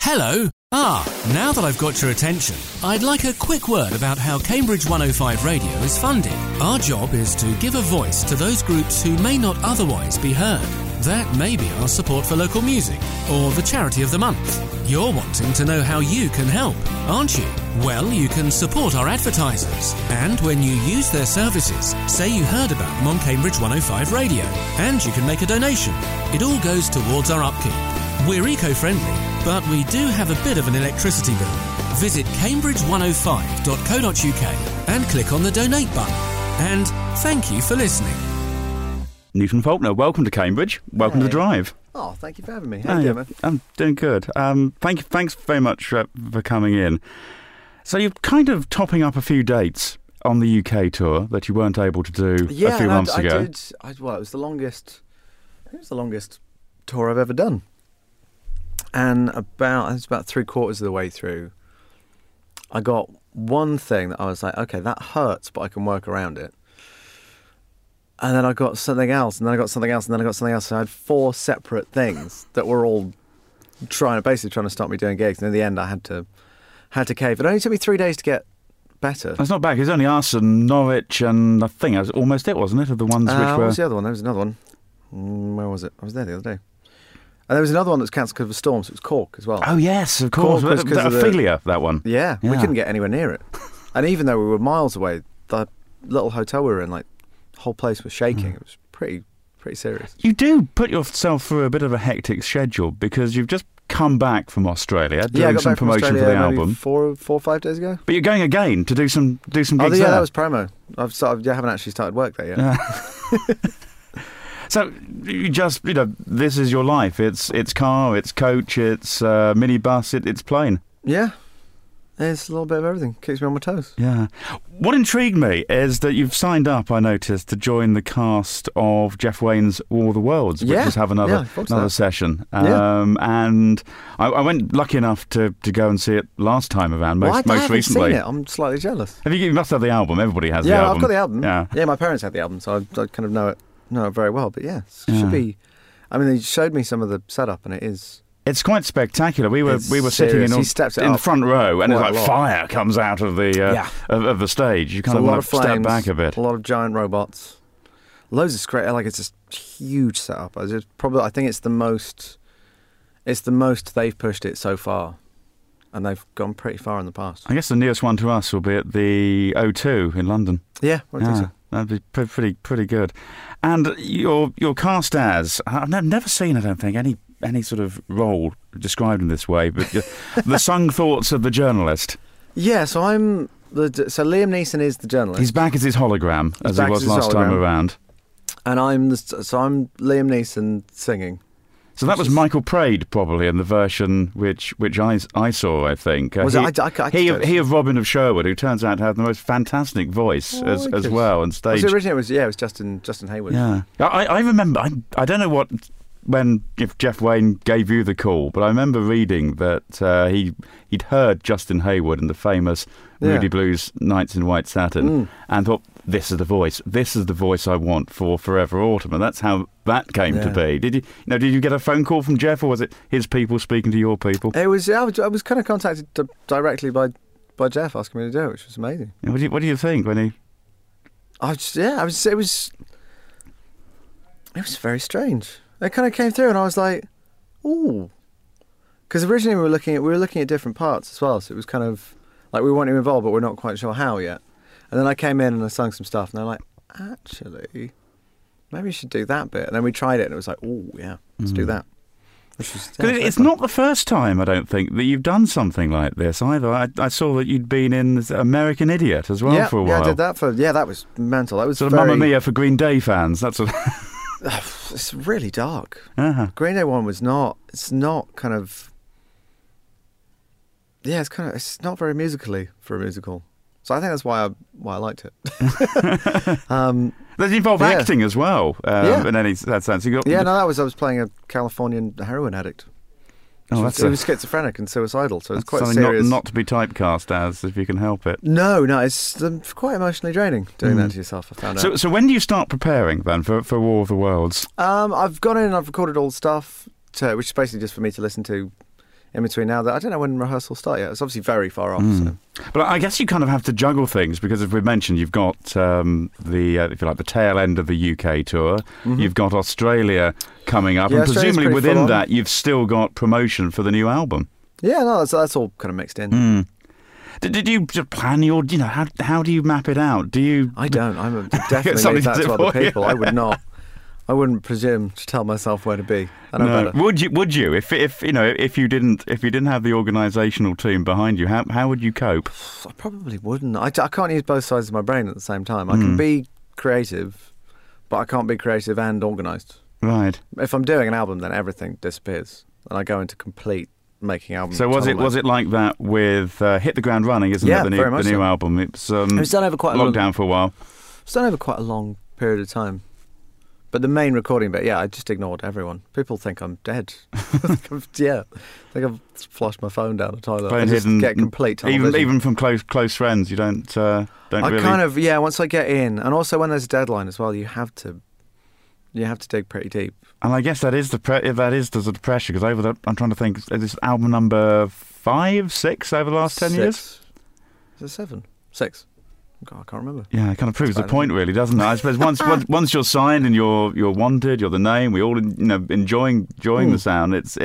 Hello. Now that I've got your attention, I'd like a quick word about how Cambridge 105 Radio is funded. Our job is to give a voice to those groups who may not otherwise be heard. That may be our support for local music or the charity of the month. You're wanting to know how you can help, aren't you? Well, you can support our advertisers, and when you use their services, say you heard about them on Cambridge 105 Radio, and you can make a donation. It all goes towards our upkeep. We're eco-friendly, but we do have a bit of an electricity bill. Visit cambridge105.co.uk and click on the donate button. And thank you for listening. Newton Faulkner, welcome to Cambridge. Welcome to The Drive. Oh, thank you for having me. How you doing, man? I'm doing good. Thanks very much for coming in. So you're kind of topping up a few dates on the UK tour that you weren't able to do a few months ago. It was the longest. I think it was the longest tour I've ever done. And about 3/4 of the way through, I got one thing that I was like, okay, that hurts, but I can work around it. And then I got something else, and then I got something else, and then I got something else. So I had 4 separate things that were all trying to stop me doing gigs. And in the end, I had to cave. It only took me 3 days to get better. That's not bad. It was only us and Norwich, and I think that was almost it, wasn't it? Of the ones which were. What was the other one? There was another one. Where was it? I was there the other day. And there was another one that was cancelled because of a storm, so it was Cork as well. Oh, yes, of course. Ophelia, that one. Yeah, we couldn't get anywhere near it. And even though we were miles away, the little hotel we were in, like, the whole place was shaking. It was pretty serious. You do put yourself through a bit of a hectic schedule because you've just come back from Australia doing some promotion for the album. 4 or 5 days ago. But you're going again to do some gigs there. Yeah, that was promo. I haven't actually started work there yet. So you just, this is your life. It's car, it's coach, it's minibus, it's plane. Yeah. It's a little bit of everything. Keeps me on my toes. Yeah. What intrigued me is that you've signed up, I noticed, to join the cast of Jeff Wayne's War of the Worlds, which is have another session. And I went lucky enough to go and see it last time around, most recently. Seen it. I'm slightly jealous. You must have the album. Everybody has the album. Yeah, I've got the album. Yeah, my parents had the album, so I kind of know it very well. But it should be. I mean, they showed me some of the setup, and it is. It's quite spectacular. We were sitting in the front row, and it's like fire comes out of the of the stage. You kind of want to step back a bit. A lot of giant robots, loads of screen. Like, it's just huge setup. I think it's the most they've pushed it so far, and they've gone pretty far in the past. I guess the nearest one to us will be at the O2 in London. Yeah, I think so. That'd be pretty good. And your cast as I've never seen, I don't think, any sort of role described in this way, but the sung thoughts of the journalist. Yeah, so Liam Neeson is the journalist. He's back as his hologram, as he was last time around. And I'm Liam Neeson singing. So that was Michael Praed, probably, in the version which I saw, I think. He of Robin of Sherwood, who turns out to have the most fantastic voice as well on stage. Originally it was Justin Hayward. Yeah. I remember, I don't know if Jeff Wayne gave you the call, but I remember reading that he'd heard Justin Hayward in the famous Moody Blues Nights in White Satin and thought, this is the voice I want for Forever Autumn, and that's how that came to be. Did you get a phone call from Jeff, or was it his people speaking to your people? It was. I was kind of contacted directly by Jeff asking me to do it, which was amazing. What do you think when he? It was very strange. It kind of came through, and I was like, "Ooh," because originally we were looking at different parts as well. So it was kind of like we want him involved, but we're not quite sure how yet. And then I came in and I sung some stuff, and they're like, "Actually, maybe you should do that bit." And then we tried it, and it was like, "Oh yeah, let's do that." It's not the first time, I don't think, that you've done something like this either. I saw that you'd been in American Idiot as well for a while. Yeah, I did that that was mental. That was sort of Mamma Mia for Green Day fans. That's what. It's really dark. Uh-huh. Green Day one was not. It's not kind of. Yeah, it's not very musically for a musical. So I think that's why I liked it. Does it involve acting as well? In any that sense? I was playing a Californian heroin addict. He was schizophrenic and suicidal, so it's quite something serious. Not to be typecast as, if you can help it. No, it's quite emotionally draining doing that to yourself. I found out. So when do you start preparing then for War of the Worlds? I've gone in and I've recorded all the stuff, which is basically just for me to listen to in between now that I don't know when rehearsals start yet. It's obviously very far off. So. But I guess you kind of have to juggle things because, as we mentioned, you've got if you like, the tail end of the UK tour. Mm-hmm. You've got Australia coming up, Yeah, and Australia's presumably pretty within full-on. that, you've still got promotion for the new album. Yeah, no, that's all kind of mixed in. Did you just plan your? You know, how do you map it out? Do you? I don't. I'm definitely Somebody leave that to to do other for you. people. I would not. I wouldn't presume to tell myself where to be. I know better. Would you if you didn't have the organisational team behind you? How would you cope? I probably wouldn't. I can't use both sides of my brain at the same time. I can be creative, but I can't be creative and organised. Right. If I'm doing an album, then everything disappears, and I go into complete making album. So was it like that with Hit the Ground Running? Isn't Yeah, it very much the new so. album? It's It was done over quite a long lockdown for a while. It's done over quite a long period of time. But the main recording bit, I just ignored everyone. People think I'm dead. I think I've flushed my phone down the toilet. I just get complete tunnel vision. even from close friends. You don't really. I kind of once I get in, and also when there's a deadline as well, you have to dig pretty deep. And I guess that is the pressure because I'm trying to think. Is this album number 5, 6 over the last 10 years? Is it 7? 6? God, I can't remember. Yeah, it kind of proves the point, really, doesn't it? I suppose once you're signed and you're wanted, you're the name. We all enjoying the sound. It's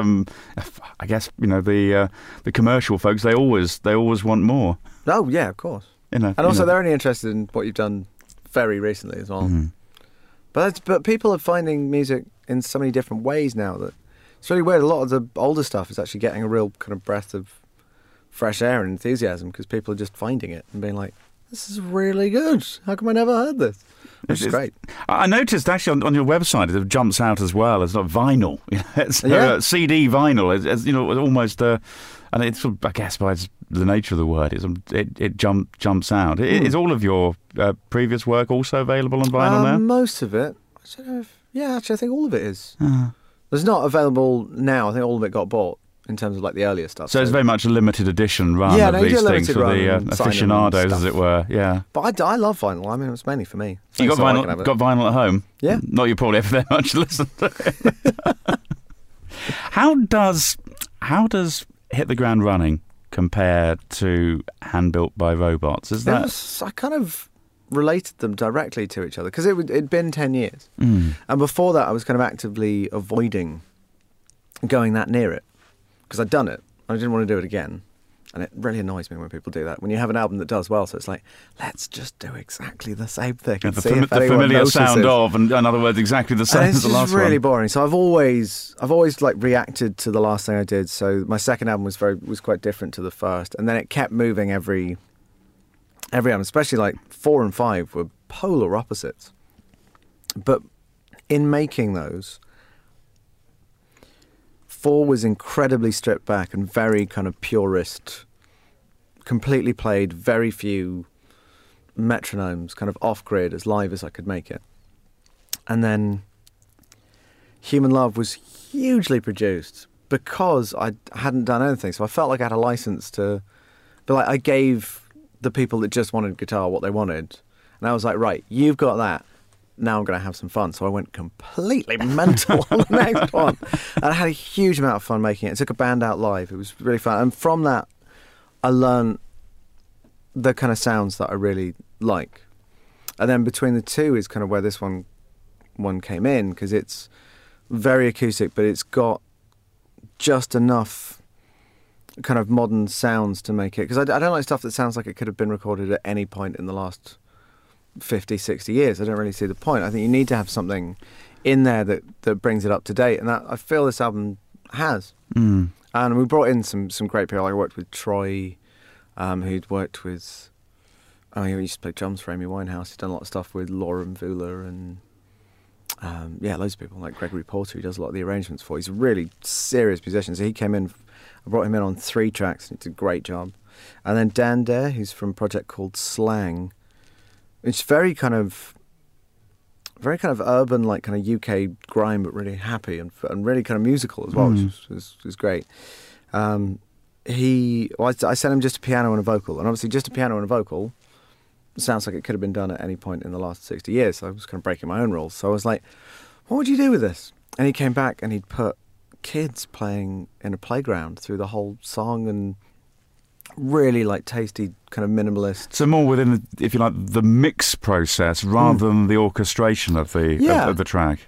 I guess the commercial folks they always want more. Oh yeah, of course. And also they're only interested in what you've done very recently as well. Mm-hmm. But people are finding music in so many different ways now that it's really weird. A lot of the older stuff is actually getting a real kind of breath of fresh air and enthusiasm because people are just finding it and being like, this is really good. How come I never heard this? Which is great. I noticed actually on your website it jumps out as well. It's not vinyl. It's CD vinyl. It's almost and it's I guess by the nature of the word, it jumps out. Is all of your previous work also available on vinyl now? Most of it. I don't know actually I think all of it is. It's not available now. I think all of it got bought. In terms of like the earlier stuff. So it's very much a limited edition run of these things for the aficionados, as it were. Yeah. But I love vinyl. I mean, it's mainly for me. You got vinyl at home? Yeah. Not you probably ever very much listen to it. How does Hit the Ground Running compare to Hand Built by Robots? I kind of related them directly to each other because it'd been 10 years. And before that I was kind of actively avoiding going that near it. Because I'd done it, I didn't want to do it again. And it really annoys me when people do that. When you have an album that does well, so it's like, let's just do exactly the same thing. And the familiar sound of, and in other words, exactly the same as the last one. It's really boring. So I've always like reacted to the last thing I did. So my second album was quite different to the first, and then it kept moving every album, especially like 4 and 5 were polar opposites. But in making those, 4 was incredibly stripped back and very kind of purist, completely played, very few metronomes, kind of off-grid, as live as I could make it. And then Human Love was hugely produced because I hadn't done anything. So I felt like I had a license to... But like I gave the people that just wanted guitar what they wanted. And I was like, right, you've got that. Now I'm going to have some fun. So I went completely mental on the next one. And I had a huge amount of fun making it. I took a band out live. It was really fun. And from that, I learned the kind of sounds that I really like. And then between the two is kind of where this one came in, because it's very acoustic, but it's got just enough kind of modern sounds to make it. Because I don't like stuff that sounds like it could have been recorded at any point in the last 50, 60 years. I don't really see the point. I think you need to have something in there that brings it up to date, and that I feel this album has. And we brought in some great people. I worked with Troy, who'd worked with... he used to play drums for Amy Winehouse. He's done a lot of stuff with Laura Mvula and loads of people, like Gregory Porter, who does a lot of the arrangements for. He's a really serious musician. So he came in, I brought him in on 3 tracks, and he did a great job. And then Dan Dare, who's from a project called Slang. It's very kind of urban, like kind of UK grime, but really happy and really kind of musical as well, which was great. I sent him just a piano and a vocal, and obviously just a piano and a vocal sounds like it could have been done at any point in the last 60 years. So I was kind of breaking my own rules. So I was like, what would you do with this? And he came back and he'd put kids playing in a playground through the whole song, and really like tasty kind of minimalist. So more within, if you like, the mix process rather than the orchestration of the track.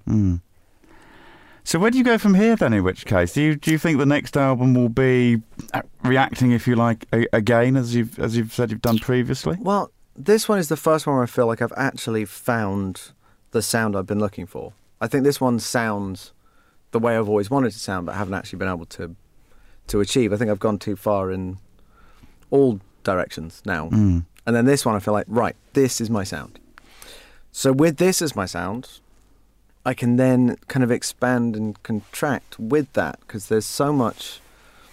So where do you go from here then? In which case, do you think the next album will be reacting, if you like, again as you've said you've done previously? Well, this one is the first one where I feel like I've actually found the sound I've been looking for. I think this one sounds the way I've always wanted to sound, but haven't actually been able to achieve. I think I've gone too far in all directions now. And then this one, I feel like, right, this is my sound. So with this as my sound, I can then kind of expand and contract with that, because there's so much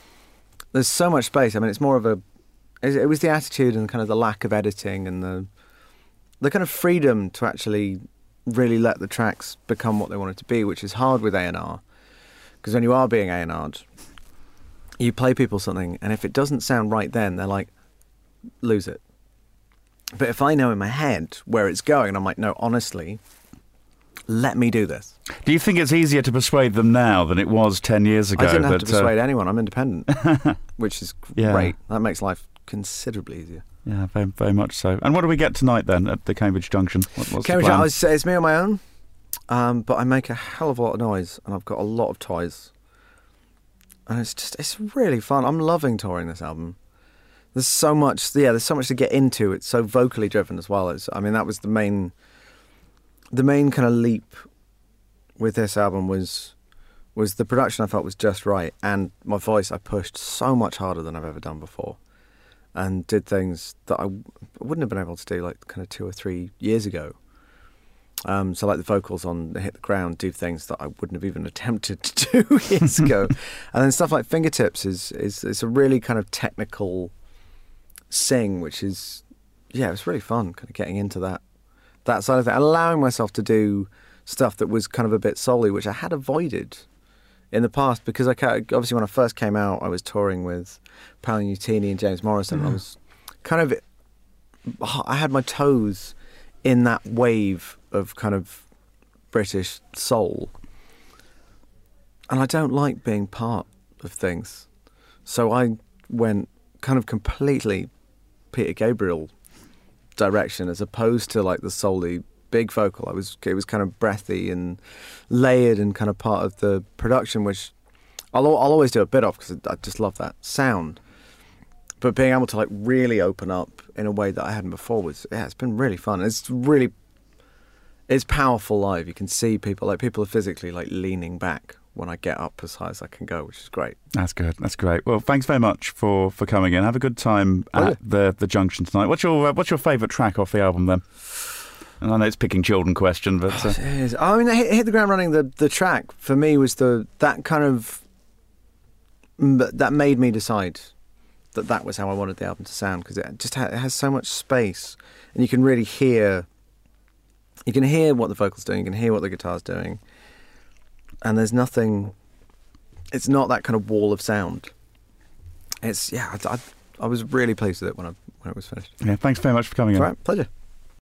space. I mean, it's more of it was the attitude and kind of the lack of editing and the kind of freedom to actually really let the tracks become what they wanted to be, which is hard with A&R. Because when you are being A&R'd, you play people something, and if it doesn't sound right then, they're like, lose it. But if I know in my head where it's going, and I'm like, no, honestly, let me do this. Do you think it's easier to persuade them now than it was 10 years ago? I didn't have to persuade anyone. I'm independent, which is great. That makes life considerably easier. Yeah, very, very much so. And what do we get tonight then at the Cambridge Junction? What's Cambridge the plan? Junction, it's me on my own, but I make a hell of a lot of noise, and I've got a lot of toys. And it's really fun. I'm loving touring this album. There's so much to get into. It's so vocally driven as well. That was the main kind of leap with this album was the production I felt was just right, and my voice I pushed so much harder than I've ever done before, and did things that I wouldn't have been able to do like kind of 2 or 3 years ago. So like the vocals on Hit the Ground do things that I wouldn't have even attempted to do years ago. And then stuff like Fingertips is a really kind of technical sing, which is, it's really fun kind of getting into that side of it, allowing myself to do stuff that was kind of a bit soul-y, which I had avoided in the past, because obviously when I first came out, I was touring with Paolo Nutini and James Morrison. I was I had my toes in that wave of kind of British soul, and I don't like being part of things, so I went kind of completely Peter Gabriel direction, as opposed to like the soul-y big vocal. It was kind of breathy and layered and kind of part of the production, which I'll always do a bit of, because I just love that sound. But being able to like really open up in a way that I hadn't before it's been really fun. It's powerful live. You can see people are physically like leaning back when I get up as high as I can go, which is great. That's good. That's great. Well, thanks very much for coming in. Have a good time at the Junction tonight. What's your favourite track off the album then? And I know it's picking children question, but it is. I mean, Hit the Ground Running, the track for me was that made me decide that was how I wanted the album to sound, because it just it has so much space, and you can really hear what the vocal's doing, you can hear what the guitar's doing, and there's nothing. It's not that kind of wall of sound. I was really pleased with it when it was finished. Yeah, thanks very much for coming in. All right, pleasure.